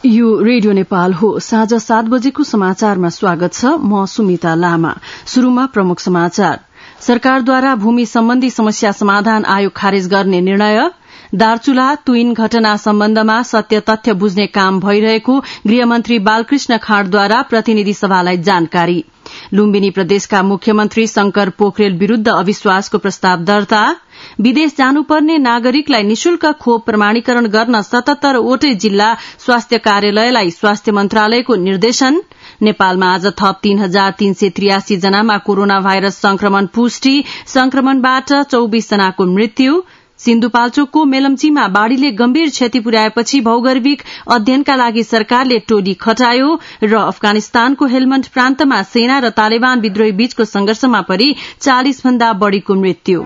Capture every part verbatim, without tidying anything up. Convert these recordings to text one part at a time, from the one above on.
यो रेडियो नेपाल हो। साँझ सात बजेको समाचारमा स्वागत छ। म सुमिता लामा। शुरूमा प्रमुख समाचार। सरकारद्वारा भूमि सम्बन्धी समस्या समाधान आयोग खारेज गर्ने निर्णय, दार्चुला तुइन घटना सम्बन्धमा सत्य तथ्य बुझ्ने काम भइरहेको गृहमन्त्री बालकृष्ण खाँडद्वारा प्रतिनिधि सभालाई जानकारी, लुम्बिनी प्रदेशका मुख्यमन्त्री शंकर पोखरेल विरूद्ध अविश्वासको प्रस्ताव दर्ता, विदेश जानुपर्ने नागरिकलाई निशुल्क खोप प्रमाणीकरण गर्न सतहत्तरवटै जिल्ला स्वास्थ्य कार्यालयलाई स्वास्थ्य मन्त्रालयको निर्देशन, नेपालमा आज थप तीन हजार तीन सय त्रियासी जनामा कोरोना भाइरस संक्रमण पुष्टि, संक्रमणबाट चौबीस जनाको मृत्यु, सिन्धुपाल्चोकको मेलम्चीमा बाढ़ीले गम्भीर क्षति पुर्याएपछि भौगर्भिक अध्ययनका लागि सरकारले टोली खटायो र अफगानिस्तानको हेलमण्ड प्रान्तमा सेना र तालिबान विद्रोही बीचको संघर्षमा परि चालिस भन्दा बढ़ीको मृत्यु।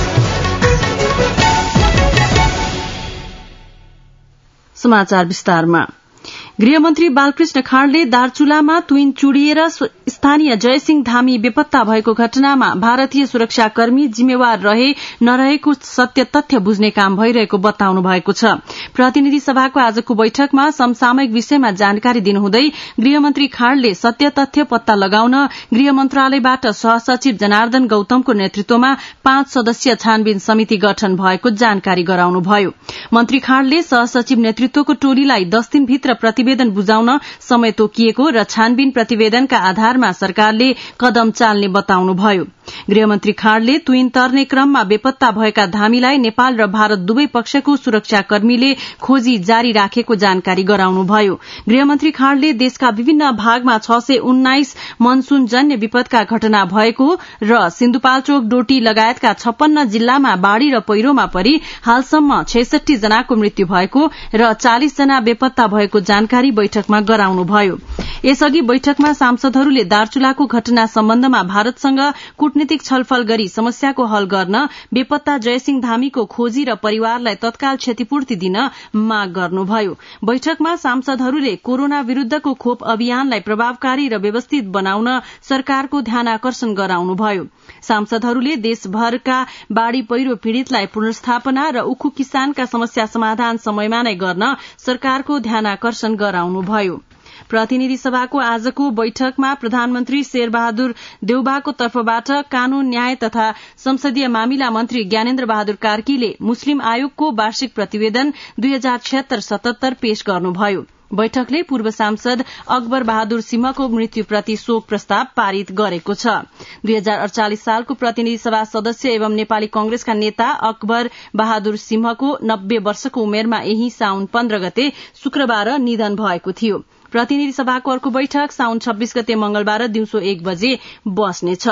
समाचार विस्तारमा। गृहमन्त्री बालकृष्ण खाँडले दार्चुलामा तुइन चुडिएर स्थानीय जयसिंह धामी बेपत्ता भएको घटनामा भारतीय सुरक्षाकर्मी जिम्मेवार रहे नरहेको सत्य तथ्य बुझ्ने काम भइरहेको बताउनु भएको छ। प्रतिनिधि सभाको आजको बैठकमा समसामयिक विषयमा जानकारी दिनुहुँदै गृहमन्त्री खाँडले सत्य तथ्य पत्ता लगाउन गृह मन्त्रालयबाट सहसचिव जनार्दन गौतमको नेतृत्वमा पाँच सदस्यीय छानबिन समिति गठन भएको जानकारी गराउनुभयो। मन्त्री खाँडले सहसचिव नेतृत्वको टोलीलाई दस दिनभित्र प्रतिवेदन बुझाउन समय तोकिएको र छानबिन प्रतिवेदनका आधारमा सरकारले कदम चाल्ने बताउनुभयो। गृहमन्त्री खाँडले तुइन तर्ने क्रममा बेपत्ता भएका धामीलाई नेपाल र भारत दुवै पक्षको सुरक्षाकर्मीले खोजी जारी राखेको जानकारी गराउनुभयो। गृहमन्त्री खाँडले देशका विभिन्न भागमा छ सय उन्नाइस मनसूनजन्य विपदका घटना भएको र सिन्धुपाल्चोक डोटी लगायतका छप्पन्न जिल्लामा बाढ़ी र पहिरोमा परि हालसम्म छैसठी जनाको मृत्यु भएको र चालिस जना बेपत्ता भएको जानकारी बैठकमा गराउनुभयो। यसअघि बैठकमा सांसदहरूले दार्चुलाको घटना सम्बन्धमा भारतसँग कूटनीतिक छलफल गरी समस्याको हल गर्न, बेपत्ता जयसिंह धामीको खोजी र परिवारलाई तत्काल क्षतिपूर्ति दिन माग गर्नुभयो। बैठकमा सांसदहरूले कोरोना विरूद्धको खोप अभियानलाई प्रभावकारी र व्यवस्थित बनाउन सरकारको ध्यानाकर्षण गराउनुभयो। सांसदहरूले देशभरका बाढ़ी पहिरो पीड़ितलाई पुनर्स्थापना र उखु किसानका समस्या समाधान समयमा नै गर्न सरकारको ध्यानाकर्षण गराउनुभयो। प्रतिनिधि सभाको आजको बैठकमा प्रधानमन्त्री शेरबहादुर देउबाको तर्फबाट कानून न्याय तथा संसदीय मामिला मन्त्री ज्ञानेन्द्र बहादुर कार्कीले मुस्लिम आयोगको वार्षिक प्रतिवेदन दुई हजार छिहत्तर सतहत्तर पेश गर्नुभयो। बैठकले पूर्व सांसद अकबर बहादुर सिंहको मृत्युप्रति शोक प्रस्ताव पारित गरेको छ। दुई हजार अड़चालिस सालको प्रतिनिधि सभा सदस्य एवं नेपाली कंग्रेसका नेता अकबर बहादुर सिंहको नब्बे वर्षको उमेरमा यही साउन पन्ध्र गते शुक्रबार निधन भएको थियो। प्रतिनिधि सभाको अर्को बैठक साउन छब्बीस गते मंगलबार दिउँसो एक बजे बस्नेछ।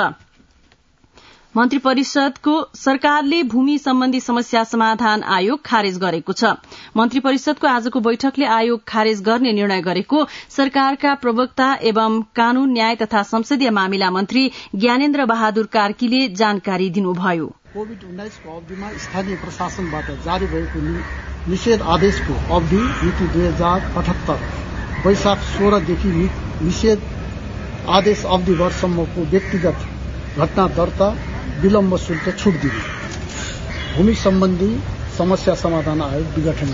मन्त्री परिषदको सरकारले भूमि सम्बन्धी समस्या समाधान आयोग खारेज गरेको छ। मन्त्री परिषदको आजको बैठकले आयोग खारेज गर्ने निर्णय गरेको सरकारका प्रवक्ता एवं कानून न्याय तथा संसदीय मामिला मन्त्री ज्ञानेन्द्र बहादुर कार्कीले जानकारी दिनुभयो। कोविड उन्नाइसको अवधिमा स्थानीय प्रशासनबाट जारी भएको निषेध आदेशको अवधि मिति दुई हजार अठहत्तर वैशाख सोह्रदेखि निषेध आदेश अवधि वर्षसम्मको व्यक्तिगत घटना दर्ता विलम्ब शुल्क छुट दिने, भूमि सम्बन्धी समस्या समाधान आयोग विघटन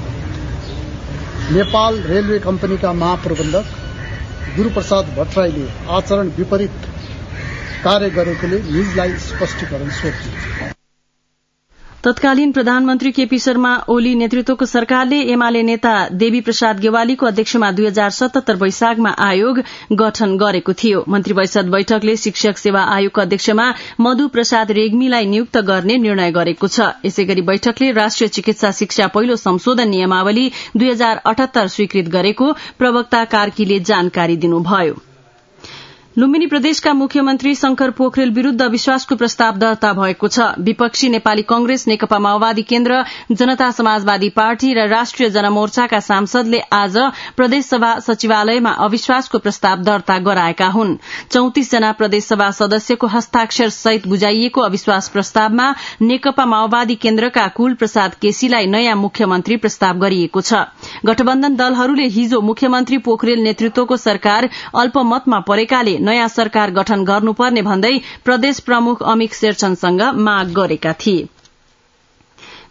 गर्ने। नेपाल रेलवे कम्पनीका महाप्रबन्धक गुरूप्रसाद भट्टराईले आचरण विपरीत कार्य गरेकोले निजलाई स्पष्टीकरण सोध्यो। तत्कालीन प्रधानमन्त्री केपी शर्मा ओली नेतृत्वको सरकारले एमाले नेता देवी प्रसाद गेवालीको अध्यक्षमा दुई हजार सतहत्तर वैशाखमा आयोग गठन गरेको थियो। मन्त्री परिषद बैठकले शिक्षक सेवा आयोगको अध्यक्षमा मधु प्रसाद रेग्मीलाई नियुक्त गर्ने निर्णय गरेको छ। यसैगरी बैठकले राष्ट्रिय चिकित्सा शिक्षा पहिलो संशोधन नियमावली दुई हजार अठहत्तर स्वीकृत गरेको प्रवक्ता कार्कीले जानकारी दिनुभयो। लुम्बिनी प्रदेशका मुख्यमन्त्री शंकर पोखरेल विरूद्ध अविश्वासको प्रस्ताव दर्ता भएको छ। विपक्षी नेपाली कंग्रेस, नेकपा माओवादी केन्द्र, जनता समाजवादी पार्टी र राष्ट्रिय जनमोर्चाका सांसदले आज प्रदेशसभा सचिवालयमा अविश्वासको प्रस्ताव दर्ता गराएका हुन्। चौतिस जना प्रदेशसभा सदस्यको हस्ताक्षर सहित बुझाइएको अविश्वास प्रस्तावमा नेकपा माओवादी केन्द्रका कुल प्रसाद केसीलाई नयाँ मुख्यमन्त्री प्रस्ताव गरिएको छ। गठबन्धन दलहरूले हिजो मुख्यमन्त्री पोखरेल नेतृत्वको सरकार अल्पमतमा परेकाले नयाँ सरकार गठन गर्नुपर्ने भन्दै प्रदेश प्रमुख अमिक शेरचनसँग माग गरेका थिए।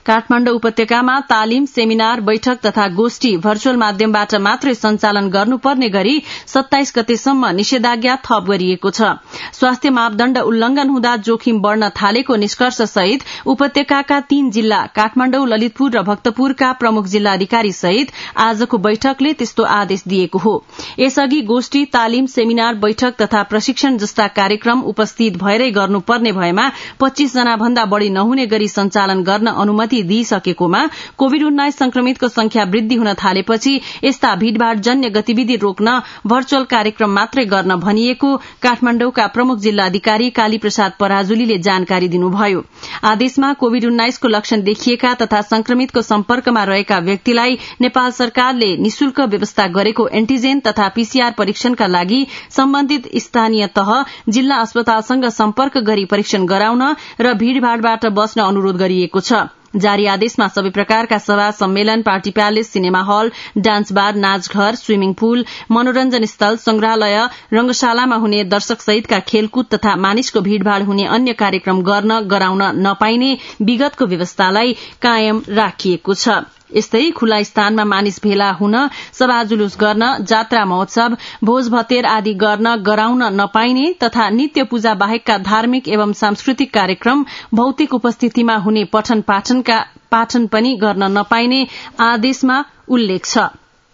काठमाडौँ उपत्यकामा तालिम, सेमिनार, बैठक तथा गोष्ठी भर्चुअल माध्यमबाट मात्रै सञ्चालन गर्नुपर्ने गरी सत्ताइस गतेसम्म निषेधाज्ञा थप गरिएको छ। स्वास्थ्य मापदण्ड उल्लंघन हुँदा जोखिम बढ़न थालेको निष्कर्ष सहित उपत्यकाका तीन जिल्ला काठमाडौँ, ललितपुर र भक्तपुरका प्रमुख जिल्लाधिकारी सहित आजको बैठकले त्यस्तो आदेश दिएको हो। यसअघि गोष्ठी, तालिम, सेमिनार, बैठक तथा प्रशिक्षण जस्ता कार्यक्रम उपस्थित भएरै गर्नुपर्ने भएमा पच्चीस जना भन्दा बढ़ी नहुने गरी सञ्चालन गर्न अनुमति दिइसकेकोमा कोविड उन्नाइस संक्रमितको संख्या वृद्धि हुन थालेपछि यस्ता भीड़भाड़ जन्य गतिविधि रोक्न भर्चुअल कार्यक्रम मात्रै गर्न भनिएको काठमाडौँका प्रमुख जिल्लाधिकारी काली प्रसाद पराजुलीले जानकारी दिनुभयो। आदेशमा कोविड उन्नाइसको लक्षण देखिएका तथा संक्रमितको सम्पर्कमा रहेका व्यक्तिलाई नेपाल सरकारले निशुल्क व्यवस्था गरेको एन्टिजेन तथा पीसीआर परीक्षणका लागि सम्बन्धित स्थानीय तह, जिल्ला अस्पतालसँग सम्पर्क गरी परीक्षण गराउन र भीड़भाड़बाट बस्न अनुरोध गरिएको छ। जारी आदेशमा सबै प्रकारका सभा, सम्मेलन, party palace, cinema hall, dance bar, नाचघर, स्विमिङ पूल, मनोरञ्जन स्थल, संग्रहालय, रंगशालामा हुने दर्शक सहितका खेलकुद तथा मानिसको भीड़भाड़ हुने अन्य कार्यक्रम गर्न गराउन नपाइने विगतको व्यवस्थालाई कायम राखिएको छ। यस्तै खुला स्थानमा मानिस भेला हुन, सभा जुलूस गर्न, जात्रा महोत्सव, भोज भतेर आदि गर्न गराउन नपाइने तथा नित्य पूजा बाहेकका धार्मिक एवं सांस्कृतिक कार्यक्रम भौतिक उपस्थितिमा हुने पठन पाठनका पाठन पनि गर्न नपाइने आदेशमा उल्लेख छ।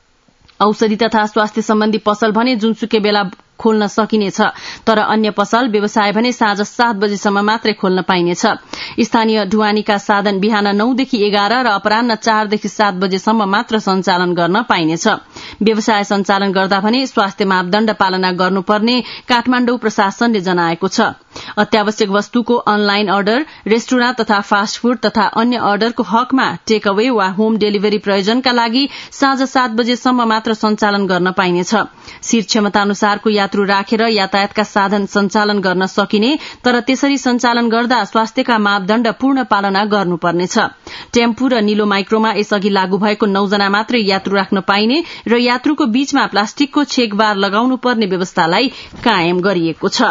औषधि तथा स्वास्थ्य सम्बन्धी पसल भने जुनसुकै बेला खोल्न सकिनेछ, तर अन्य पसल, व्यवसाय भने साँझ सात बजेसम्म मात्रै खोल्न पाइनेछ। स्थानीय ढुवानीका साधन बिहान नौदेखि एघार र अपराह्न चारदेखि सात बजेसम्म मात्र सञ्चालन गर्न पाइनेछ। व्यवसाय सञ्चालन गर्दा भने स्वास्थ्य मापदण्ड पालना गर्नुपर्ने काठमाडौँ प्रशासनले जनाएको छ। अत्यावश्यक वस्तुको अनलाइन अर्डर, रेस्टुराँ तथा फास्ट फूड तथा अन्य अर्डरको हकमा टेक अवे वा होम डेलिभरी प्रयोजनका लागि साँझ सात बजेसम्म मात्र सञ्चालन गर्न पाइनेछ। सीट क्षमता अनुसारको यात्रु राखेर यातायातका साधन सञ्चालन गर्न सकिने, तर त्यसरी सञ्चालन गर्दा स्वास्थ्यका मापदण्ड पूर्ण पालना गर्नुपर्नेछ। टेम्पू र निलो माइक्रोमा यसअघि लागू भएको नौजना मात्रै यात्रु राख्न पाइने र यात्रुको बीचमा प्लास्टिकको छेकबार लगाउनुपर्ने व्यवस्थालाई कायम गरिएको छ।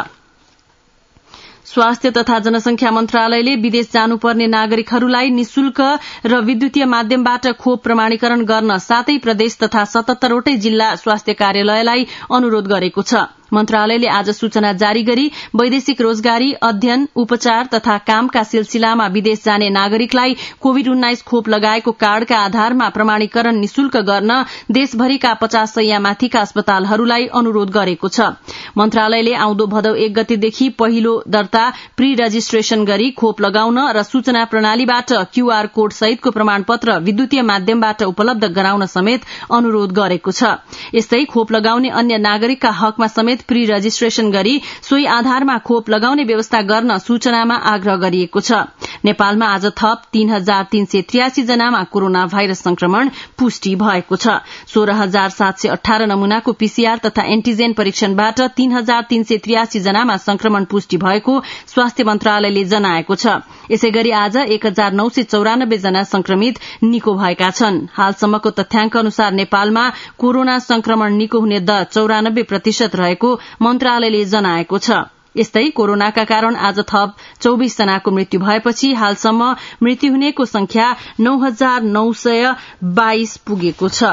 स्वास्थ्य तथा जनसंख्या मन्त्रालयले विदेश जानुपर्ने नागरिकहरूलाई निशुल्क र विद्युतीय माध्यमबाट खोप प्रमाणीकरण गर्न सातै प्रदेश तथा सतहत्तरवटै जिल्ला स्वास्थ्य कार्यालयलाई अनुरोध गरेको छ। मन्त्रालयले आज सूचना जारी गरी वैदेशिक रोजगारी, अध्ययन, उपचार तथा कामका सिलसिलामा विदेश जाने नागरिकलाई कोविड उन्नाइस खोप लगाएको कार्डका आधारमा प्रमाणीकरण निशुल्क गर्न देशभरिका पचास सय माथिका अस्पतालहरूलाई अनुरोध गरेको छ। मन्त्रालयले आउँदो भदौ एक गतेदेखि पहिलो दर्ता प्री रजिस्ट्रेशन गरी खोप लगाउन र सूचना प्रणालीबाट क्यूआर कोड सहितको प्रमाणपत्र विद्युतीय माध्यमबाट उपलब्ध गराउन समेत अनुरोध गरेको छ। यस्तै खोप लगाउने अन्य नागरिकका हकमा समेत प्री रजिस्ट्रेशन गरी सोही आधारमा खोप लगाउने व्यवस्था गर्न सूचनामा आग्रह गरिएको छ। नेपालमा आज थप तीन हजार तीन सय त्रियासी जनामा कोरोना भाइरस संक्रमण पुष्टि भएको छ। सोह्र हजार सात सय अठार नमूनाको पीसीआर तथा एन्टिजेन परीक्षणबाट तीन हजार तीन सय त्रियासी जनामा संक्रमण पुष्टि भएको स्वास्थ्य मन्त्रालयले जनाएको छ। यसै गरी आज एक हजार नौ सय चौरानब्बे जना संक्रमित निको भएका छन्। हालसम्मको तथ्याङ्क अनुसार नेपालमा कोरोना संक्रमण निको हुने दर चौरानब्बे प्रतिशत रहेको मन्त्रालयले जनाएको छ। यस्तै कोरोनाका कारण आज थप चौबिस जनाको मृत्यु भएपछि हालसम्म मृत्यु हुनेको संख्या नौ हजार नौ सय बाइस पुगेको छ।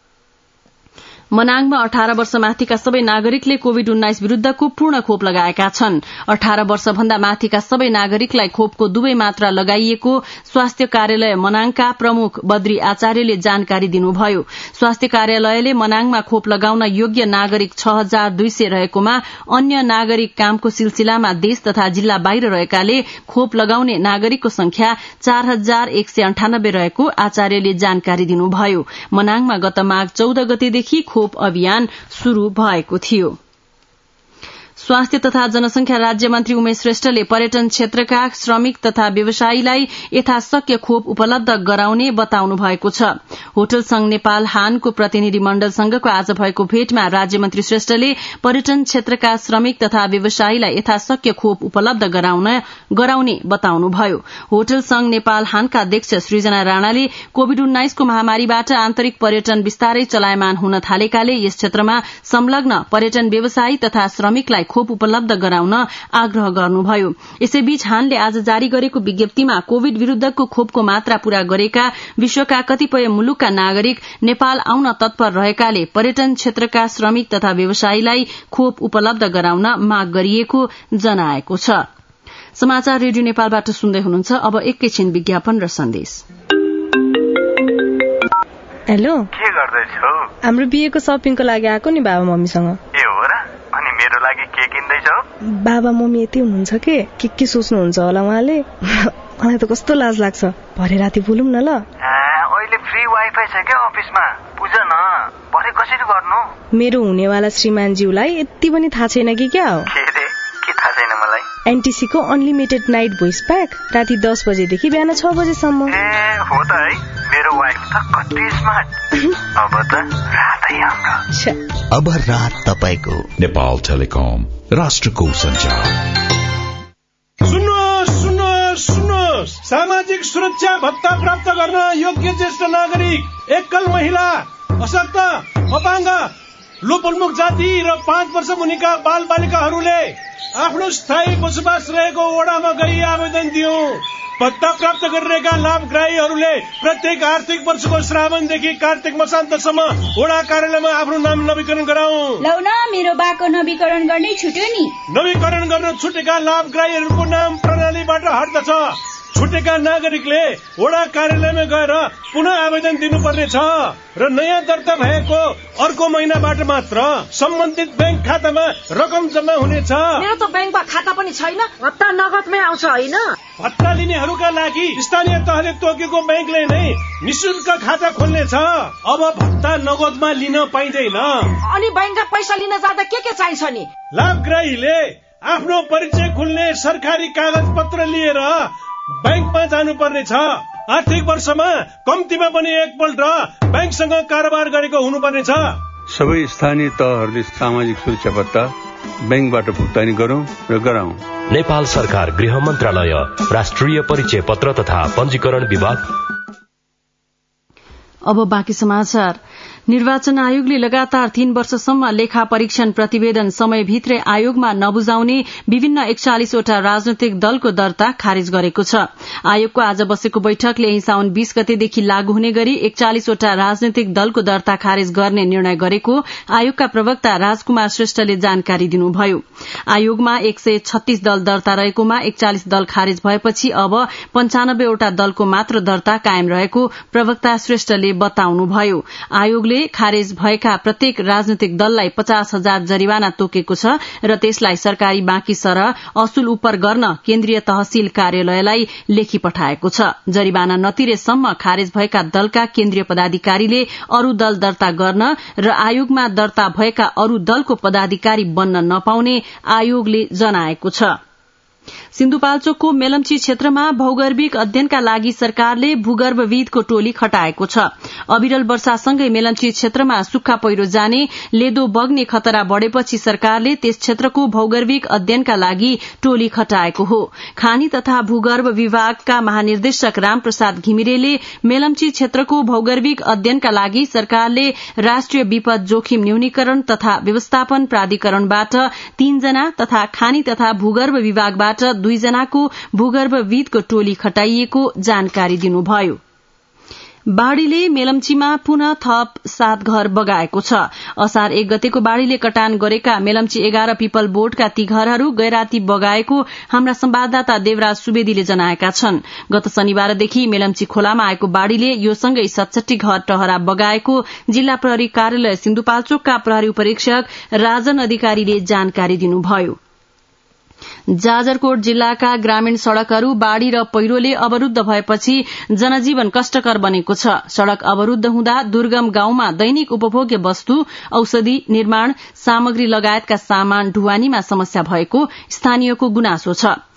मनाङमा अठार वर्ष माथिका सबै नागरिकले कोविड उन्नाइस विरूद्धको पूर्ण खोप लगाएका छन्। अठार वर्ष भन्दा माथिका सबै नागरिकलाई खोपको दुवै मात्रा लगाइएको स्वास्थ्य कार्यालय मनाङका प्रमुख बद्री आचार्यले जानकारी दिनुभयो। स्वास्थ्य कार्यालयले मनाङमा खोप लगाउन योग्य नागरिक छ हजार दुई सय रहेकोमा अन्य नागरिक कामको सिलसिलामा देश तथा जिल्ला बाहिर रहेकाले खोप लगाउने नागरिकको संख्या चार हजार एक सय अन्ठानब्बे रहेको आचार्यले जानकारी दिनुभयो। मनाङमा गत माघ चौध गतेदेखि खोप अभियान शुरू भएको थियो। स्वास्थ्य तथा जनसंख्या राज्य मन्त्री उमेश श्रेष्ठले पर्यटन क्षेत्रका श्रमिक तथा व्यवसायीलाई यथाशक्य खोप उपलब्ध गराउने बताउनु भएको छ। होटल संघ नेपाल हानको प्रतिनिधि मण्डलसँगको आज भएको भेटमा राज्यमन्त्री श्रेष्ठले पर्यटन क्षेत्रका श्रमिक तथा व्यवसायीलाई यथाशक्य खोप उपलब्ध गराउने बताउनुभयो। होटल संघ नेपाल हानका अध्यक्ष सृजना राणाले कोविड उन्नाइस को महामारीबाट आन्तरिक पर्यटन बिस्तारै चलायमान हुन थालेकाले यस क्षेत्रमा संलग्न पर्यटन व्यवसायी तथा श्रमिकलाई खोप उपलब्ध गराउन आग्रह गर्नुभयो। यसैबीच हानले आज जारी गरेको विज्ञप्तिमा कोविड विरूद्धको खोपको मात्रा पूरा गरेका विश्वका कतिपय मुलुकका नागरिक नेपाल आउन तत्पर रहेकाले पर्यटन क्षेत्रका श्रमिक तथा व्यवसायीलाई खोप उपलब्ध गराउन माग गरिएको जनाएको छ। समाचार रेडियो नेपालबाट सुन्दै हुनुहुन्छ। अब एकैछिन विज्ञापन र सन्देश। हेलो, के गर्दैछौ? हाम्रो बिहेको शपिङको लागि आएको नि बाबा मम्मीसँग। ए हो र? अनि मेरो लागि के किन्दैछौ? बाबा मम्मी यति हुनुहुन्छ के के के सोच्नुहुन्छ होला उहाँले। मलाई त कस्तो लाज लाग्छ। भरे राति बोलौँ न ल। अहिले फ्री वाइफाई छ के अफिसमा? बुझ न, भरे कसरी गर्नु? मेरो हुनेवाला श्रीमानज्यूलाई यति पनि थाहा छैन कि क्या हो? के रे? के थाहा छैन मलाई? एनटीसी को अनलिमिटेड नाइट भोइस प्याक राति दस बजेदेखि बिहान छ बजेसम्म। ए हो त है, मेरो वाइफ त कति स्मार्ट। अब त रातै हाम्रो। अब रात तपाईको नेपाल टेलिकम, राष्ट्रको संचार। सुन्नुहोस् सुन्नुहोस् सुन्नुहोस्, सामाजिक सुरक्षा भत्ता प्राप्त गर्न योग्य ज्येष्ठ नागरिक, एकल महिला, अशक्त, अपाङ्ग, लोपोन्मुख जाति र पाँच वर्ष मुनिका बाल बालिकाहरूले आफ्नो स्थायी बसोबास रहेको वडामा गई आवेदन दियो। भत्ता प्राप्त गरिरहेका लाभग्राहीहरूले प्रत्येक आर्थिक वर्षको श्रावणदेखि कार्तिक मसान्तसम्म वडा कार्यालयमा आफ्नो नाम नवीकरण गराऊ। लौ न, मेरो बाको नवीकरण गर्ने छुट्यो नि। नवीकरण गर्न छुटेका लाभग्राहीहरूको नाम प्रणालीबाट हट्दछ। छुटेका नागरिकले वडा कार्यालयमा गएर पुनः आवेदन दिनुपर्ने छ र नयाँ दर्ता भएको अर्को महिनाबाट मात्र सम्बन्धित बैंक खातामा रकम जम्मा हुनेछ। मेरो त बैंकमा खाता पनि छैन, भत्ता नगदमै आउँछ होइन? भत्ता लिनेहरूका लागि स्थानीय तहले तोकेको बैंकले नै निशुल्क खाता खोल्नेछ। अब भत्ता नगदमा लिन पाइँदैन। अनि बैंकमा पैसा लिन जाँदा के के चाहिन्छ नि? लाभग्राहीले आफ्नो परिचय खुल्ने सरकारी कागज पत्र लिएर बैंकमा जानुपर्ने छ। आर्थिक वर्षमा कम्तीमा पनि एकपल्ट बैंकसँग कारोबार गरेको हुनुपर्ने छ। सबै स्थानीय तहहरूले सामाजिक सुरक्षा भत्ता बैंकबाट भुक्तानी गरौं र गराउँ। नेपाल सरकार, गृह मन्त्रालय, राष्ट्रिय परिचय पत्र तथा पञ्जीकरण विभाग। अब बाँकी समाचार। निर्वाचन आयोगले लगातार तीन वर्षसम्म लेखा परीक्षण प्रतिवेदन समयभित्रै आयोगमा नबुझाउने विभिन्न एकचालिसवटा राजनैतिक दलको दर्ता खारेज गरेको छ। आयोगको आज बसेको बैठकले यही साउन बीस गतेदेखि लागू हुने गरी एकचालिसवटा राजनैतिक दलको दर्ता खारेज गर्ने निर्णय गरेको आयोगका प्रवक्ता राजकुमार श्रेष्ठले जानकारी दिनुभयो। आयोगमा एक सय छत्तीस दल दर्ता रहेकोमा एकचालिस दल खारेज भएपछि अब पञ्चानब्बेवटा दलको मात्र दर्ता कायम रहेको प्रवक्ता श्रेष्ठले बताउनुभयो। आयोगले खारेज भएका प्रत्येक राजनैतिक दललाई पचास हजार जरिवाना तोकेको छ र त्यसलाई सरकारी बाँकी सरह असुल उपर गर्न केन्द्रीय तहसील कार्यालयलाई लेखी पठाएको छ। जरिवाना नतिरेसम्म खारेज भएका दलका केन्द्रीय पदाधिकारीले अरू दल दर्ता गर्न र आयोगमा दर्ता भएका अरू दलको पदाधिकारी बन्न नपाउने आयोगले जनाएको छ। सिन्धुपाल्चोकको मेलम्ची क्षेत्रमा भौगर्भिक अध्ययनका लागि सरकारले भूगर्भविदको टोली खटाएको छ। अविरल वर्षासँगै मेलम्ची क्षेत्रमा सुक्खा पहिरो जाने, लेदो बग्ने खतरा बढ़ेपछि सरकारले त्यस क्षेत्रको भौगर्भिक अध्ययनका लागि टोली खटाएको हो। खानी तथा भूगर्भ विभागका महानिर्देशक रामप्रसाद घिमिरेले मेलम्ची क्षेत्रको भौगर्भिक अध्ययनका लागि सरकारले राष्ट्रिय विपद जोखिम न्यूनीकरण तथा व्यवस्थापन प्राधिकरणबाट तीनजना तथा खानी तथा भूगर्भ विभागबाट दुईजनाको भूगर्भविदको टोली खटाइएको जानकारी दिनुभयो। बाढ़ीले मेलम्चीमा पुनः थप सात घर बगाएको छ। असार एक गतेको बाढ़ीले कटान गरेका मेलम्ची एघार पिपल बोर्डका ती घरहरू गैराती बगाएको हाम्रा संवाददाता देवराज सुवेदीले जनाएका छन्। गत शनिबारदेखि मेलम्ची खोलामा आएको बाढ़ीले यो सँगै सतसट्ठी घर टहरा बगाएको जिल्ला प्रहरी कार्यालय सिन्धुपाल्चोकका प्रहरी उपरीक्षक राजन अधिकारीले जानकारी दिनुभयो। जाजरकोट जिल्लाका ग्रामीण सड़कहरू बाढ़ी र पहिरोले अवरूद्ध भएपछि जनजीवन कष्टकर बनेको छ। सड़क अवरूद्ध हुँदा दुर्गम गाउँमा दैनिक उपभोग्य वस्तु, औषधि, निर्माण सामग्री लगायतका सामान ढुवानीमा समस्या भएको स्थानीयको गुनासो छ।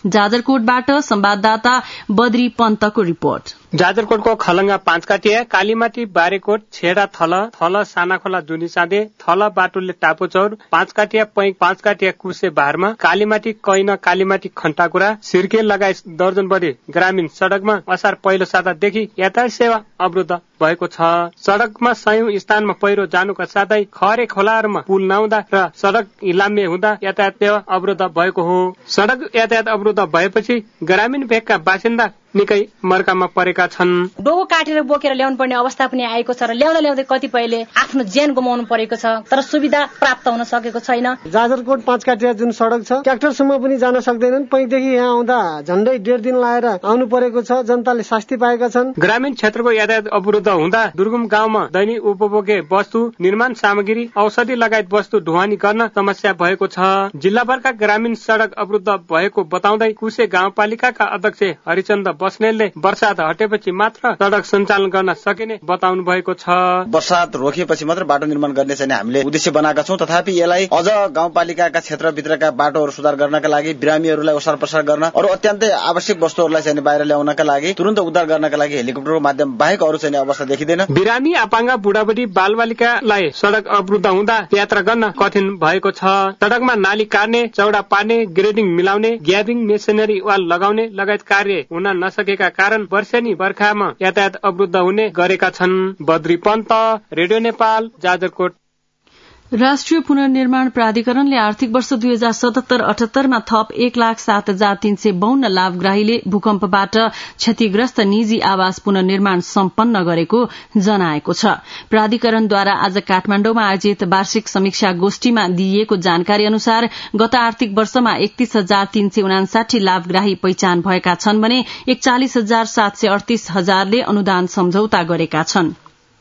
जाजरकोटबाट संवाददाता बद्री पन्तको रिपोर्ट। जाजरकोटको खलंगा पाँचकाटिया, कालीमाटी, बारेकोट, छेडा थल, थल सानाखोला दुनीचाँदे, थल बाटुले टापोचौर, पाँचकाटिया पैक, पाँचकाटिया कुसे भारमा, कालीमाटी कैन, कालीमाटी खन्टाकुरा, सिर्के लगायत दर्जन बढी ग्रामीण सड़कमा असार पहिलो सातादेखि यातायात सेवा अवरुद्ध भएको छ। सड़कमा सयौं स्थानमा पहिरो जानुका साथै खरे खोलाहरूमा पुल नहुँदा र सड़क हिलाम्य हुँदा यातायात सेवा अवरुद्ध भएको हो। सड़क यातायात अवरुद्ध भएपछि ग्रामीण भेगका बासिन्दा निकै मर्कामा परेका छन्। डोको काटेर बोकेर ल्याउनु पर्ने अवस्था पनि आएको छ र ल्याउँदा ल्याउँदै कतिपयले आफ्नो ज्यान गुमाउनु परेको छ, तर सुविधा प्राप्त हुन सकेको छैन। जाजरकोट पाँचकाटिया जुन सड़क छ ट्र्याक्टरसम्म पनि जान सक्दैनन्। पैदेखि यहाँ आउँदा झण्डै डेढ दिन लाएर आउनु परेको छ। जनताले शास्ति पाएका छन्। ग्रामीण क्षेत्रको यातायात अवरुद्ध हुँदा दुर्गम गाउँमा दैनिक उपभोग्य वस्तु, निर्माण सामग्री, औषधि लगायत वस्तु ढुवानी गर्न समस्या भएको छ। जिल्लाभरका ग्रामीण सड़क अवरुद्ध भएको बताउँदै कुसे गाउँपालिकाका अध्यक्ष हरिचन्द्र बस्नेलले वर्षात हटेपछि मात्र सड़क सञ्चालन गर्न सकिने बताउनु भएको छ। वर्षात रोकिएपछि मात्र बाटो निर्माण गर्ने चाहिँ हामीले उद्देश्य बनाएका छौं। तथापि यसलाई अझ गाउँपालिकाका क्षेत्रभित्रका बाटोहरू सुधार गर्नका लागि, बिरामीहरूलाई ओसार प्रसार गर्न, अरू अत्यन्तै आवश्यक वस्तुहरूलाई चाहिँ बाहिर ल्याउनका लागि, तुरन्त उद्धार गर्नका लागि हेलिकप्टरको माध्यम बाहेक अरू चाहिँ अवस्था देखिँदैन। बिरामी, अपाङ्ग, बुढाबुढी, बालबालिकालाई सड़क अवरुद्ध हुँदा यात्रा गर्न कठिन भएको छ। सड़कमा नाली काट्ने, चौडा पार्ने, ग्रेडिङ मिलाउने, ग्याबिङ, मेसिनरी वाल लगाउने लगायत कार्य हुन नसकेका कारण वर्षेनी बर्खामा यातायात अवरुद्ध हुने गरेका छन्। बद्री पन्त, रेडियो नेपाल, जाजरकोट। राष्ट्रिय पुनर्निर्माण प्राधिकरणले आर्थिक वर्ष दुई हजार सतहत्तर अठहत्तरमा थप एक लाख सात हजार तीन सय बाउन्न लाभग्राहीले भूकम्पबाट क्षतिग्रस्त निजी आवास पुनर्निर्माण सम्पन्न गरेको जनाएको छ। प्राधिकरणद्वारा आज काठमाण्डुमा आयोजित वार्षिक समीक्षा गोष्ठीमा दिइएको जानकारी अनुसार गत आर्थिक वर्षमा एकतीस हजार तीन सय उनासाठी लाभग्राही पहिचान भएका छन् भने एकचालिस हजार सात सय अडतीस हजारले अनुदान सम्झौता गरेका छन्।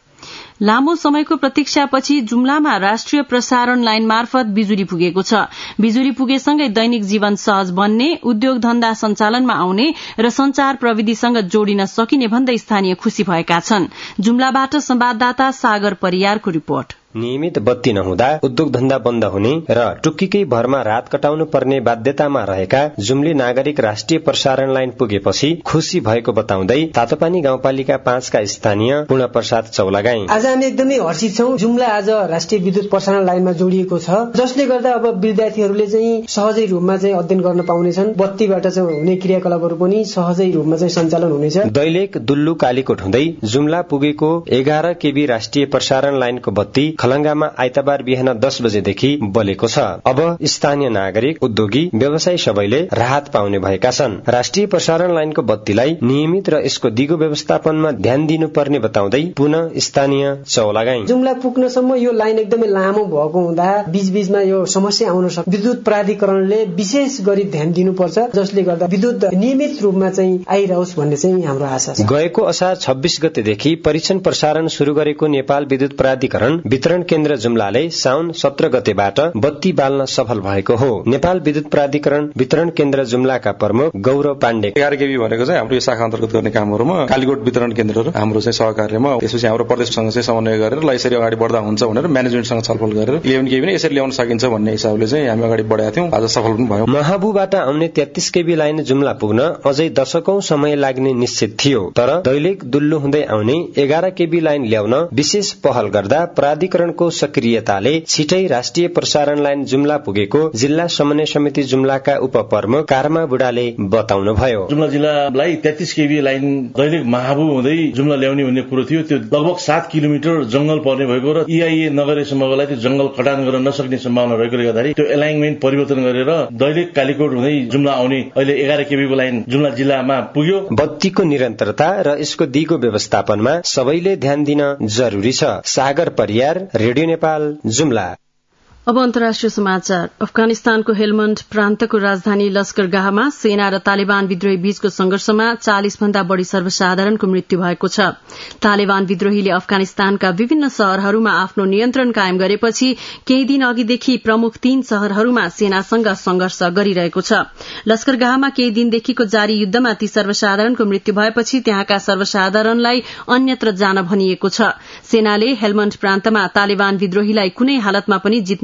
लामो समयको प्रतीक्षापछि जुम्लामा राष्ट्रिय प्रसारण लाइन मार्फत बिजुली पुगेको छ। बिजुली पुगेसँगै दैनिक जीवन सहज बन्ने, उद्योग धन्दा सञ्चालनमा आउने र संचार प्रविधिसँग जोडिन सकिने भन्दै स्थानीय खुशी भएका छन्। जुम्लाबाट संवाददाता सागर परियारको रिपोर्ट। नियमित बत्ती नहुँदा उद्योग धन्दा बन्द हुने र टुक्कीकै भरमा रात कटाउनु पर्ने बाध्यतामा रहेका जुम्ली नागरिक राष्ट्रिय प्रसारण लाइन पुगेपछि खुशी भएको बताउँदै तातोपानी गाउँपालिका पाँचका स्थानीय पूर्ण प्रसाद चौलागाई। आज हामी एकदमै हर्षित छौं। जुम्ला आज राष्ट्रिय विद्युत प्रसारण लाइनमा जोडिएको छ, जसले गर्दा अब विद्यार्थीहरूले चाहिँ सहजै रूपमा चाहिँ अध्ययन गर्न पाउनेछन्। बत्तीबाट चाहिँ हुने क्रियाकलापहरू पनि सहजै रूपमा चाहिँ सञ्चालन हुनेछ। दैलेख दुल्लु कालीकोट हुँदै जुम्ला पुगेको एघार केबी राष्ट्रिय प्रसारण लाइनको बत्ती खलंगामा आइतबार बिहान दस बजेदेखि बलेको छ। अब स्थानीय नागरिक, उद्योगी, व्यवसायी सबैले राहत पाउने भएका छन्। राष्ट्रिय प्रसारण लाइनको बत्तीलाई नियमित र यसको दिगो व्यवस्थापनमा ध्यान दिनुपर्ने बताउँदै पुनः स्थानीय चौलागाई। जुम्ला पुग्नसम्म यो लाइन एकदमै लामो भएको हुँदा बीचबीचमा यो समस्या आउन सक्छ। विद्युत प्राधिकरणले विशेष गरी ध्यान दिनुपर्छ, जसले गर्दा विद्युत नियमित रूपमा चाहिँ आइरहोस् भन्ने चाहिँ हाम्रो आशा छ। गएको असार छब्बीस गतेदेखि परीक्षण प्रसारण शुरू गरेको नेपाल विद्युत प्राधिकरण वितरण केन्द्र जुम्लाले साउन सत्र गतेबाट बत्ती बाल्न सफल भएको हो। नेपाल विद्युत प्राधिकरण वितरण केन्द्र जुम्लाका प्रमुख गौरव पाण्डे एघार केबी भनेको चाहिँ हाम्रो यो शाखा अन्तर्गत गर्ने कामहरूमा कालीकोट वितरण केन्द्रहरू हाम्रो चाहिँ सहकार्यमा, त्यसपछि हाम्रो प्रदेशसँग चाहिँ समन्वय गरेर ल यसरी अगाडि बढ्दा हुन्छ भनेर म्यानेजमेन्टसँग छलफल गरेर इलेभेन केबी नै यसरी ल्याउन सकिन्छ भन्ने हिसाबले चाहिँ हामी अगाडि बढाएका थियौं। आज सफल पनि भयौं। महाबुबाट आउने तेत्तीस केबी लाइन जुम्ला पुग्न अझै दशकौं समय लाग्ने निश्चित थियो, तर दैलेख दुल्लु हुँदै आउने एघार केबी लाइन ल्याउन विशेष पहल गर्दा प्राधिकरण को सक्रियताले छिटै राष्ट्रिय प्रसारण लाइन जुम्ला पुगेको जिल्ला समन्वय समिति जुम्लाका उपप्रमुख कारमा बुढाले बताउनु भयो। जुम्ला जिल्लालाई तेत्तीस केबी लाइन दैलेख महाबु हुँदै जुम्ला ल्याउने भन्ने कुरो थियो। त्यो लगभग सात किलोमिटर जंगल पर्ने भएको र ईआईए नगरेसम्मकोलाई त्यो जंगल कटान गर्न नसक्ने सम्भावना रहेकोले गर्दाखेरि त्यो एलाइनमेन्ट परिवर्तन गरेर दैलेख कालीकोट हुँदै जुम्ला आउने अहिले एघार केबीको लाइन जुम्ला जिल्लामा पुग्यो। बत्तीको निरन्तरता र यसको दिगो व्यवस्थापनमा सबैले ध्यान दिन जरुरी छ। सागर परियार, रेडियो नेपाल, जुम्ला। अब अन्तर्राष्ट्रिय समाचार। अफगानिस्तानको हेलमण्ड प्रान्तको राजधानी लश्करगाहमा सेना र तालिबान विद्रोही बीचको संघर्षमा चालिस भन्दा बढ़ी सर्वसाधारणको मृत्यु भएको छ। तालिबान विद्रोहीले अफगानिस्तानका विभिन्न शहरहरूमा आफ्नो नियन्त्रण कायम गरेपछि केही दिन अघिदेखि प्रमुख तीन शहरहरूमा सेनासँग संघर्ष गरिरहेको छ। लश्करगाहमा केही दिनदेखिको जारी युद्धमा ती सर्वसाधारणको मृत्यु भएपछि त्यहाँका सर्वसाधारणलाई अन्यत्र जान भनिएको छ। सेनाले हेलमण्ड प्रान्तमा तालिबान विद्रोहीलाई कुनै हालतमा पनि जित्न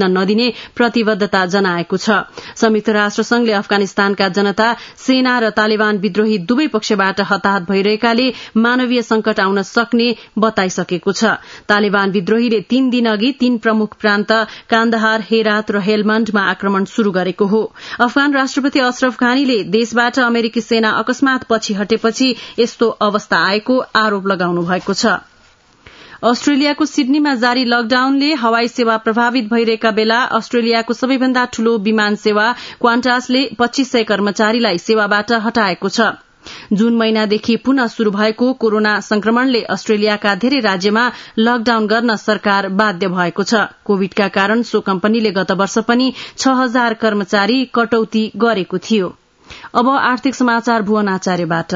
पुग्न नदिने प्रतिबद्धता जनाएको छ। संयुक्त राष्ट्र संघले अफगानिस्तानका जनता, सेना र तालिबान विद्रोही दुवै पक्षबाट हताहत भइरहेकाले मानवीय संकट आउन सक्ने बताइसकेको छ। तालिबान विद्रोहीले तीन दिन अघि तीन प्रमुख प्रान्त कान्दाहार, हेरात र हेलमण्डमा आक्रमण शुरू गरेको हो। अफगान राष्ट्रपति अशरफ घानीले देशबाट अमेरिकी सेना अकस्मात पछि हटेपछि यस्तो अवस्था आएको आरोप लगाउनु भएको छ। अस्ट्रेलियाको सिडनीमा जारी लकडाउनले हवाई सेवा प्रभावित भइरहेका बेला अस्ट्रेलियाको सबैभन्दा ठूलो विमान सेवा क्वान्टासले पच्चीस सय कर्मचारीलाई सेवाबाट हटाएको छ। जून महिनादेखि पुनः शुरू भएको कोरोना संक्रमणले अस्ट्रेलियाका धेरै राज्यमा लकडाउन गर्न सरकार बाध्य भएको छ। कोविडका कारण सो कम्पनीले गत वर्ष पनि छ हजार कर्मचारी कटौती गरेको थियो। अब आर्थिक समाचार भुवन आचार्यबाट।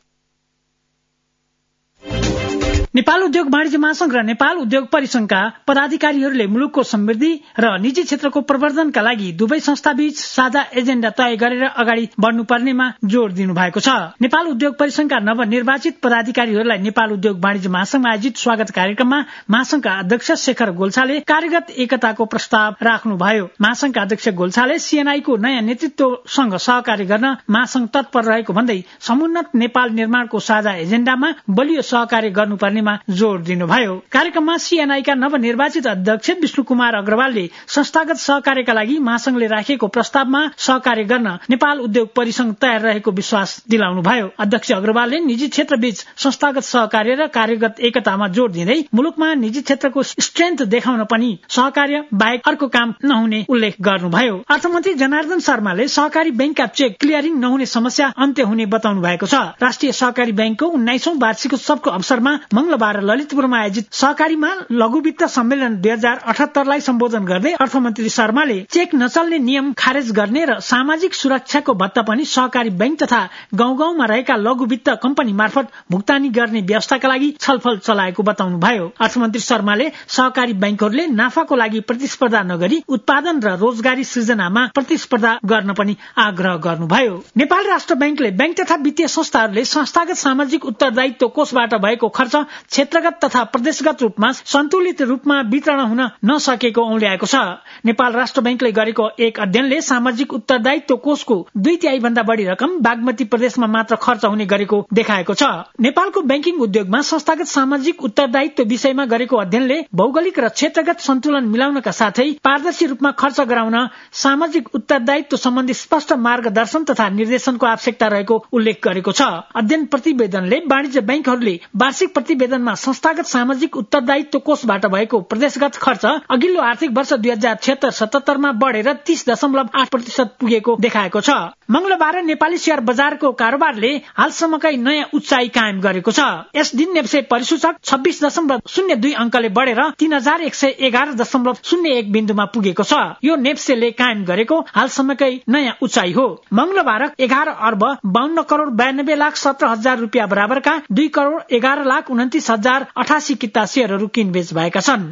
नेपाल उद्योग वाणिज्य महासंघ र नेपाल उद्योग परिसंघका पदाधिकारीहरूले मुलुकको समृद्धि र निजी क्षेत्रको प्रवर्धनका लागि दुवै संस्थाबीच साझा एजेण्डा तय गरेर अगाडि बढ्नुपर्नेमा जोड़ दिनु भएको छ। नेपाल उद्योग परिसंघका नवनिर्वाचित पदाधिकारीहरूलाई नेपाल उद्योग वाणिज्य महासंघमा आयोजित स्वागत कार्यक्रममा महासंघका अध्यक्ष शेखर गोल्छाले कार्यगत एकताको प्रस्ताव राख्नुभयो। महासंघका अध्यक्ष गोल्छाले सीएनआईको नयाँ नेतृत्वसँग सहकार्य गर्न महासंघ तत्पर रहेको भन्दै समुन्नत नेपाल निर्माणको साझा एजेण्डामा बलियो सहकार्य गर्नुपर्ने जोड़ दिनुभयो। कार्यक्रममा सीएनआईका नवनिर्वाचित अध्यक्ष विष्णु कुमार अग्रवालले संस्थागत सहकार्यका लागि महासंघले राखेको प्रस्तावमा सहकार्य गर्न नेपाल उद्योग परिसंघ तयार रहेको विश्वास दिलाउनुभयो। अध्यक्ष अग्रवालले निजी क्षेत्रबीच संस्थागत सहकार्य र कार्यगत एकतामा जोड़ दिँदै मुलुकमा निजी क्षेत्रको स्ट्रेन्थ देखाउन पनि सहकार्य बाहेक अर्को काम नहुने उल्लेख गर्नुभयो। अर्थमन्त्री जनार्दन शर्माले सहकारी बैंकका चेक क्लियरिङ नहुने समस्या अन्त्य हुने बताउनु भएको छ। राष्ट्रिय सहकारी बैंकको उन्नाइसौं वार्षिकोत्सवको अवसरमा मंगलबार ललितपुरमा आयोजित सहकारीमा लघु वित्त सम्मेलन दुई हजार अठहत्तरलाई सम्बोधन गर्दै अर्थमन्त्री शर्माले चेक नचल्ने नियम खारेज गर्ने र सामाजिक सुरक्षाको भत्ता पनि सहकारी बैंक तथा गाउँ गाउँमा रहेका लघु वित्त कम्पनी मार्फत भुक्तानी गर्ने व्यवस्थाका लागि छलफल चलाएको बताउनुभयो। अर्थमन्त्री शर्माले सहकारी बैंकहरूले नाफाको लागि प्रतिस्पर्धा नगरी उत्पादन र रोजगारी सृजनामा प्रतिस्पर्धा गर्न पनि आग्रह गर्नुभयो। नेपाल राष्ट्र बैंकले बैंक तथा वित्तीय संस्थाहरूले संस्थागत सामाजिक उत्तरदायित्व कोषबाट भएको खर्च क्षेत्रगत तथा प्रदेशगत रूपमा सन्तुलित रूपमा वितरण हुन नसकेको औल्याएको छ। नेपाल राष्ट्र बैंकले गरेको एक अध्ययनले सामाजिक उत्तरदायित्व कोषको दुई तिहाई भन्दा बढ़ी रकम बागमती प्रदेशमा मात्र खर्च हुने गरेको देखाएको छ। नेपालको बैंकिङ उद्योगमा संस्थागत सामाजिक उत्तरदायित्व विषयमा गरेको अध्ययनले भौगोलिक र क्षेत्रगत सन्तुलन मिलाउनका साथै पारदर्शी रूपमा खर्च गराउन सामाजिक उत्तरदायित्व सम्बन्धी स्पष्ट मार्गदर्शन तथा निर्देशनको आवश्यकता रहेको उल्लेख गरेको छ। अध्ययन प्रतिवेदनले वाणिज्य बैंकहरूले वार्षिक प्रतिवेदनमा संस्थागत सामाजिक उत्तरदायित्व कोषबाट भएको प्रदेशगत खर्च अघिल्लो आर्थिक वर्ष दुई हजार छिहत्तर सतहत्तरमा बढ़ेर तीस दशमलव आठ प्रतिशत पुगेको देखाएको छ। मंगलबार नेपाली शेयर बजारको कारोबारले हालसम्मकै नयाँ उचाइ कायम गरेको छ। यस दिन नेप्से परिसूचक छब्बीस दशमलव शून्य दुई अंकले बढ़ेर तीन हजार एक सय एघार दशमलव शून्य एक बिन्दुमा पुगेको छ। यो नेप्सेले कायम गरेको हालसम्मकै नयाँ उचाइ हो। मंगलबार एघार अर्ब बाहन्न करोड़ बयानब्बे लाख सत्र हजार रूपियाँ बराबरका दुई करोड़ एघार लाख उन्तिस हजार अठासी किता शेयरहरू किनबेच भएका छन्।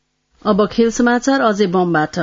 अब खेल समाचार अझै बमबाट।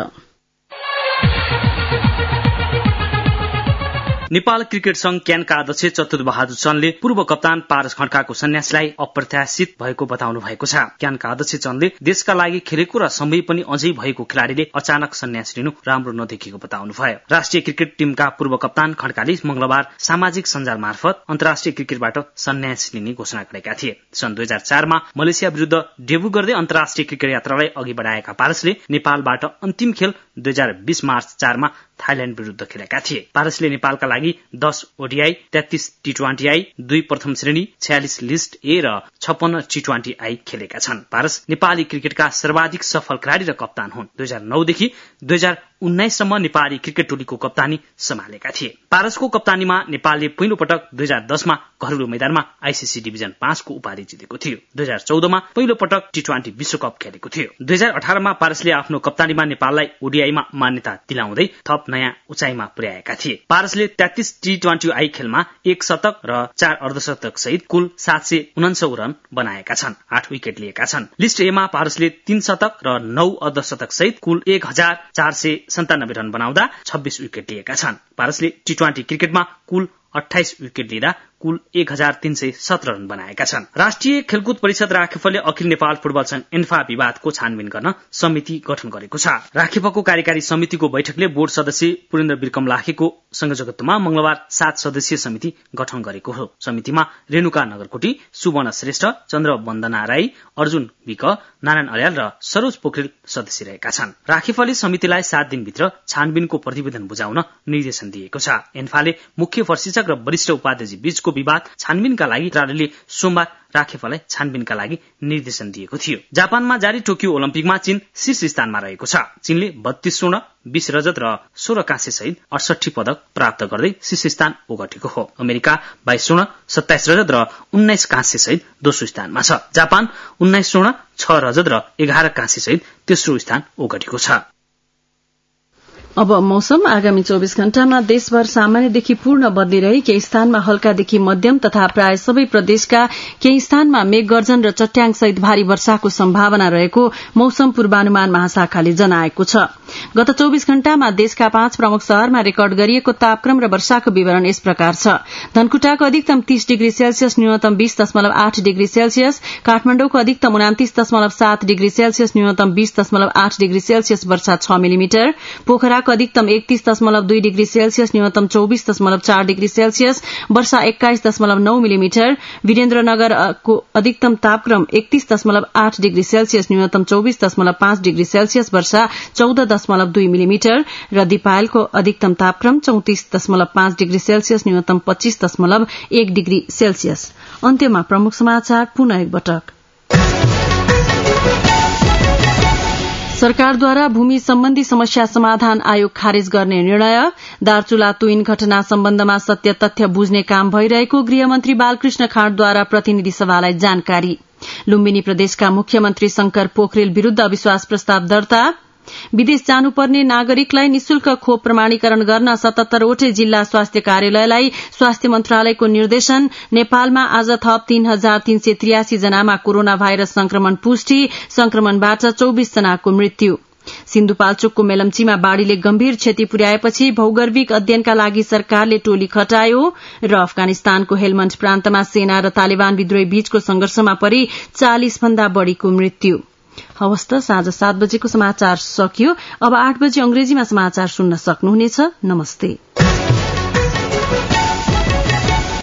नेपाल क्रिकेट संघ क्यानका अध्यक्ष चतुरबहादुर चन्दले पूर्व कप्तान पारस खड्काको सन्यासलाई अप्रत्याशित भएको बताउनु भएको छ। क्यानका अध्यक्ष चन्दले देशका लागि खेलेको र समय पनि अझै भएको खेलाड़ीले अचानक सन्यास लिनु राम्रो नदेखेको बताउनु भयो। राष्ट्रिय क्रिकेट टीमका पूर्व कप्तान खड्काले मंगलबार सामाजिक सञ्जाल मार्फत अन्तर्राष्ट्रिय क्रिकेटबाट सन्यास लिने घोषणा गरेका थिए। सन् दुई हजार चारमा मलेसिया विरूद्ध डेब्यू गर्दै अन्तर्राष्ट्रिय क्रिकेट यात्रालाई अघि बढ़ाएका पारसले नेपालबाट अन्तिम खेल दुई हजार बीस मार्च चारमा थाइल्याण्ड विरूद्ध खेलेका थिए। पारसले नेपालका लागि दस ओडीआई, तेत्तीस टी ट्वेन्टी आई, दुई प्रथम श्रेणी, छयालिस लिस्ट ए र छप्पन्न टी ट्वेन्टी आई खेलेका छन्। पारस नेपाली क्रिकेटका सर्वाधिक सफल खेलाड़ी र कप्तान हुन्। दुई हजार नौदेखि दुई हजार उन्नाइससम्म नेपाली क्रिकेट टोलीको कप्तानी सम्हालेका थिए। पारसको कप्तानीमा नेपालले पहिलो पटक दुई हजार दसमा घरेलु मैदानमा आईसीसी डिभिजन पाँचको उपाधि जितेको थियो। दुई हजार चौधमा पहिलो पटक टी ट्वेन्टी विश्वकप खेलेको थियो। दुई हजार अठारमा पारसले आफ्नो कप्तानीमा नेपाललाई ओडीआईमा मान्यता दिलाउँदै थप नयाँ उचाइमा पुर्याएका थिए। पारसले तेत्तीस टी ट्वेन्टी आई खेलमा एक शतक र चार अर्धशतक सहित कुल सात सय उनान्सौ रन बनाएका छन्। आठ विकेट लिएका छन्। लिस्ट एमा पारसले तीन शतक र नौ अर्धशतक सहित कुल एक हजार चार सय सन्तानब्बे रन बनाउँदा छब्बीस विकेट लिएका छन्। पारसले टी ट्वेन्टी क्रिकेटमा कुल अठाइस विकेट लिँदा कुल एक हजार तीन सय सत्र रन बनाएका छन्। राष्ट्रिय खेलकुद परिषद राखेपले अखिल नेपाल फुटबल संघ एन्फा विवादको छानबिन गर्न समिति गठन गरेको छ। राखेपको कार्यकारी समितिको बैठकले बोर्ड सदस्य पुरेन्द्र बिर्कम लाखेको संयोजकत्वमा मंगलबार सात सदस्यीय समिति गठन गरेको हो। समितिमा रेणुका नगरकोटी, सुवर्ण श्रेष्ठ, चन्द्र वन्दना राई, अर्जुन विक, नारायण अर्याल र सरोज पोखरेल सदस्य रहेका छन्। राखेपले समितिलाई सात दिनभित्र छानबिनको प्रतिवेदन बुझाउन निर्देशन दिएको छ। एन्फाले मुख्य प्रशिक्षक र वरिष्ठ उपाध्यक्ष बीचको विवाद छानबिनका लागि मन्त्रालयले सोमबार राखेपलाई छानबिनका लागि निर्देशन दिएको थियो। जापानमा जारी टोकियो ओलम्पिकमा चीन शीर्ष स्थानमा रहेको छ। चीनले बत्तीस स्वर्ण, बीस रजत र सोह्र काँस्य सहित अडसठी पदक प्राप्त गर्दै शीर्ष स्थान ओगटेको हो। अमेरिका बाइस स्वर्ण, सत्ताइस रजत र उन्नाइस काँस्य सहित दोस्रो स्थानमा छ। जापान उन्नाइस स्वर्ण, छ रजत र एघार काँस्य सहित तेस्रो स्थान ओगटेको छ। अब मौसम। आगामी चौबीस घण्टामा देशभर सामान्यदेखि पूर्ण बदली रही केही स्थानमा हल्कादेखि मध्यम तथा प्राय सबै प्रदेशका केही स्थानमा मेघगर्जन र चट्याङ सहित भारी वर्षाको सम्भावना रहेको मौसम पूर्वानुमान महाशाखाले जनाएको छ। गत चौबीस घण्टामा देशका पाँच प्रमुख शहरमा रेकर्ड गरिएको तापक्रम र वर्षाको विवरण यस प्रकार छ। धनकुटाको अधिकतम तीस डिग्री सेल्सियस, न्यूनतम बीस दशमलव आठ डिग्री सेल्सियस, काठमाडौँको अधिकतम उनातिस दशमलव सात डिग्री सेल्सियस, न्यूनतम बीस दशमलव आठ डिग्री सेल्सियस वर्षा छ मिलिमिटर, पोखरा अधिकतम एकतीस दशमलव दुई डिग्री सेल्सियस, न्यूनतम चौबीस दशमलव चार डिग्री सेल्सियस वर्षा एक्काइस दशमलव नौ मिलिमिटर, वीरेन्द्रनगरको अधिकतम तापक्रम एकतीस दशमलव आठ डिग्री सेल्सियस, न्यूनतम चौबीस दशमलव पाँच डिग्री सेल्सियस वर्षा चौध दशमलव दुई मिलिमिटर र दिपायलको अधिकतम तापक्रम चौतिस दशमलव पाँच डिग्री सेल्सियस, न्यूनतम पच्चीस दशमलव एक डिग्री सेल्सियस। अन्त्यमा प्रमुख समाचार पुनः एकपटक। सरकारद्वारा भूमि सम्बन्धी समस्या समाधान आयोग खारेज गर्ने निर्णय। दार्चुला तुइन घटना सम्बन्धमा सत्य तथ्य बुझ्ने काम भइरहेको गृहमन्त्री बालकृष्ण खाँडद्वारा प्रतिनिधि सभालाई जानकारी। लुम्बिनी प्रदेशका मुख्यमन्त्री शंकर पोखरेल विरूद्ध अविश्वास प्रस्ताव दर्ता। विदेश जानुपर्ने नागरिकलाई निशुल्क खोप प्रमाणीकरण गर्न सतहत्तरवटै जिल्ला स्वास्थ्य कार्यालयलाई स्वास्थ्य मन्त्रालयको निर्देशन। नेपालमा आज थप तीन हजार तीन सय त्रियासी जनामा कोरोना भाइरस संक्रमण पुष्टि, संक्रमणबाट चौबीस जनाको मृत्यु। सिन्धुपाल्चोकको मेलम्चीमा बाढ़ीले गम्भीर क्षति पुर्याएपछि भौगर्भिक अध्ययनका लागि सरकारले टोली खटायो र अफगानिस्तानको हेलमण्ड प्रान्तमा सेना र तालिबान विद्रोही बीचको संघर्षमा परि चालिस भन्दा बढ़ीको मृत्यु। हवस् त, साँझ सात बजेको समाचार सकियो। अब आठ बजे अंग्रेजीमा समाचार सुन्न सक्नुहुनेछ। नमस्ते।